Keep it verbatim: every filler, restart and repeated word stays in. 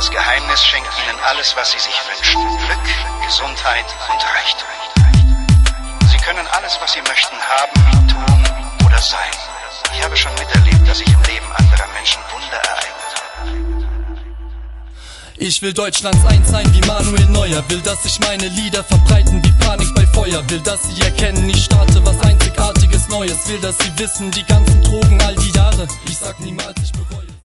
Das Geheimnis schenkt ihnen alles, was sie sich wünschen. Glück, Gesundheit und Reichtum. Sie können alles, was sie möchten, haben, tun oder sein. Ich habe schon miterlebt, dass sich im Leben anderer Menschen Wunder ereignet haben. Ich will Deutschlands Eins sein wie Manuel Neuer. Will, dass sich meine Lieder verbreiten wie Panik bei Feuer. Will, dass sie erkennen, ich starte was Einzigartiges Neues. Will, dass sie wissen, die ganzen Drogen all die Jahre, ich sag niemals, ich bereue.